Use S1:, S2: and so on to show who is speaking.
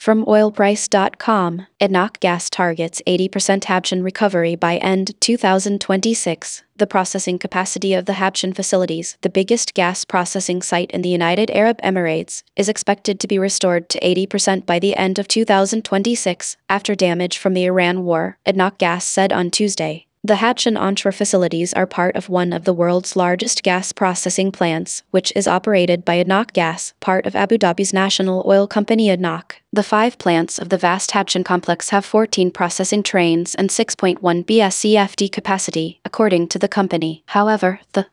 S1: From oilprice.com, ADNOC Gas targets 80% Habshan recovery by end 2026. The processing capacity of the Habshan facilities, the biggest gas processing site in the United Arab Emirates, is expected to be restored to 80% by the end of 2026, after damage from the Iran war, ADNOC Gas said on Tuesday. The Habshan onshore facilities are part of one of the world's largest gas processing plants, which is operated by ADNOC Gas, part of Abu Dhabi's national oil company ADNOC. The 5 plants of the vast Habshan complex have 14 processing trains and 6.1 BSCFD capacity, according to the company. However, the